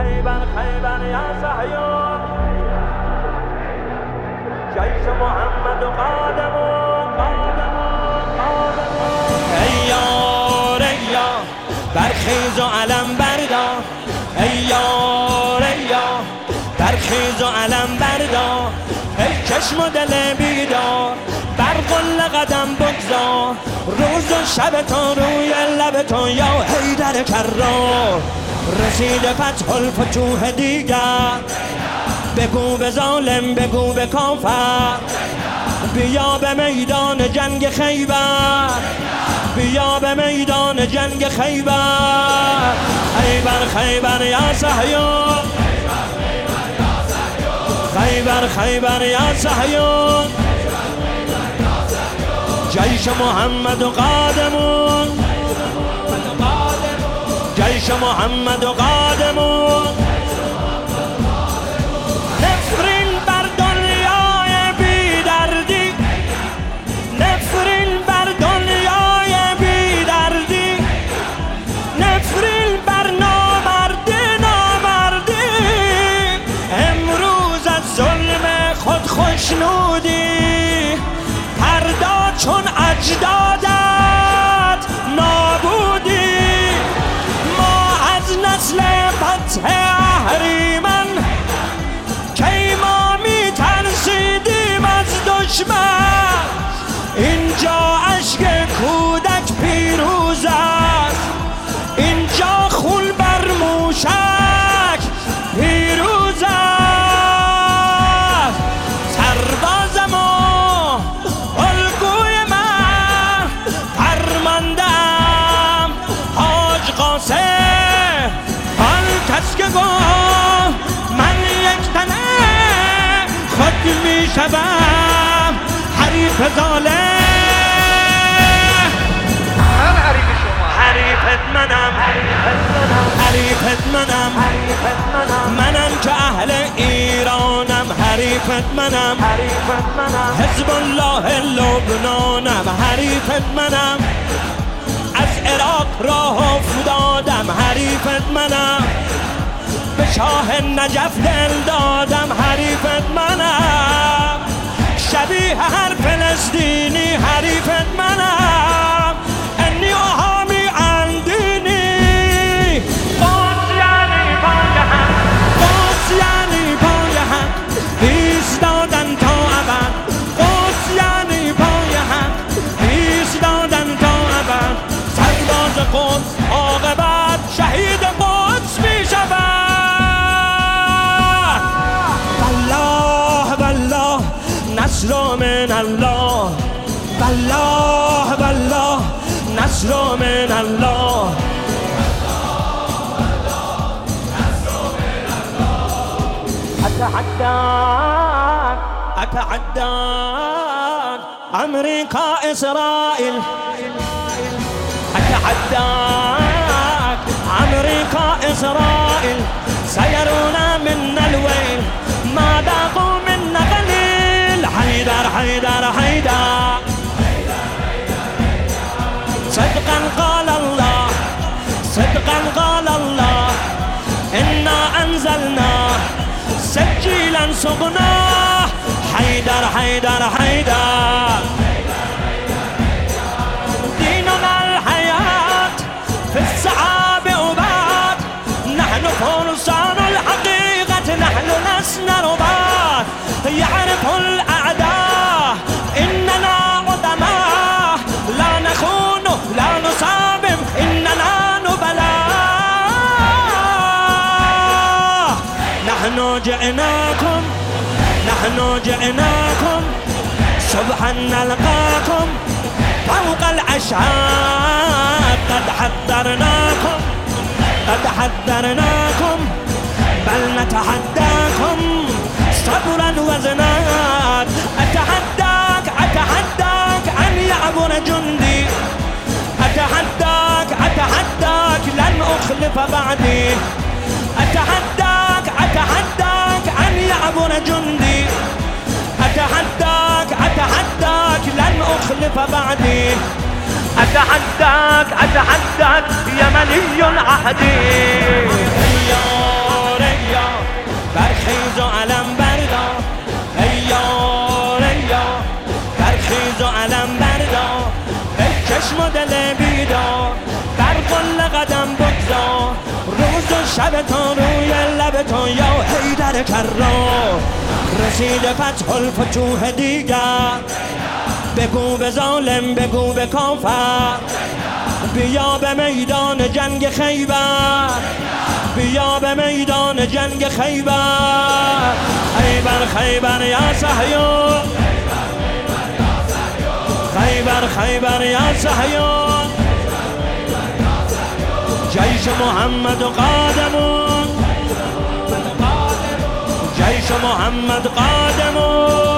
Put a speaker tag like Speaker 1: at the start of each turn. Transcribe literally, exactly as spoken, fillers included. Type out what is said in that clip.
Speaker 1: خیبر خیبر یا صهیون جیش محمد و قادم و قادم و قادم ای یار ای یار برخیز و علم بردار ای یار ای یار برخیز و علم بردار ای چشم و دل بیدار بر قل قدم بگذار روز و شب تو روی لب تو یا حیدر کرار رسید فتح الفتوح دیگر بگو به ظالم بگو به کافر بیا به میدان جنگ خیبر بیا به میدان جنگ خیبر خیبر خیبر یا صهیون خیبر خیبر یا صهیون جیش محمد و قادمون جیش محمد و قادمون نفرین بر دنیای بی دردی نفرین بر دنیای بی دردی نفرین بر نامردی نامردی امروز از ظلم خود خوشنودی پرداد چون اجدادت نابودی ما از نسل فتح اهریمن کی ما می ترسیدیم از دشمن اینجا اشک کودک پیروز است اینجا خون بر موشک پیروز است سرباز ما الگوی من پرماندم حاج قاسم آن کس که گفت من یک تنه خود می شدم حریف ظالم
Speaker 2: من حریف شما
Speaker 1: حریفت منم حریفت منم منم که اهل ایرانم حریفت منم حزب الله لبنانم حریفت منم از عراق راه افتادم حریفت منم به شاه نجف دل دادم حریفت منم شبیه هر فلسطینی حریفت منم انی احامی اندینی قدس یعنی پای هم قدس یعنی پای هم ایستادن تا ابد قدس یعنی پای هم ایستادن تا ابد سرباز قدس عاقبت شهید قدس می شود والله والله نصر من الله والله والله نصر من الله أتحداك أتحداك أمريكا إسرائيل أتحداك أمريكا إسرائيل سيرون منا الويل ما ذاقوا منا قليل حيدر حيدر حيدر صدقا قال الله صدقا قال الله إنا أنزلنا سجيلا سقناه حيدر حيدر حيدر ديننا الحياة في الصعاب أباد نحن فرسان الحقيقة نحن لسنا رباط يعرف الأعداء إننا قدماء لا نخون لا نصابم إننا نبلاء نحن جئناكم نحن جئناكم صبحا نلقاكم فوق الأشعاب قد حذرناكم قد حذرناكم بل نتحداكم صبرا وزناد أتحداك أتحداك أن يعبر جندي أتحداك أتحداك لن أخلف بعدي أتحداك أتحداك أن يعبر جندي أتحداك أتحداك لن أخلف بعدي أتحداك أتحداك يمني عهدي يا چشم و دل بیدار بر قله قدم بگذار روز و شب تا روی لب تو یا حیدر کرار رسیده فتح الفتوح دیگر بگو به ظالم بگو به کافر بیا به میدان جنگ خیبر بیا به میدان جنگ خیبر خیبر خیبر یا صهیون خیبر خیبر یا صهیون جیش محمد قادمون جیش محمد قادمون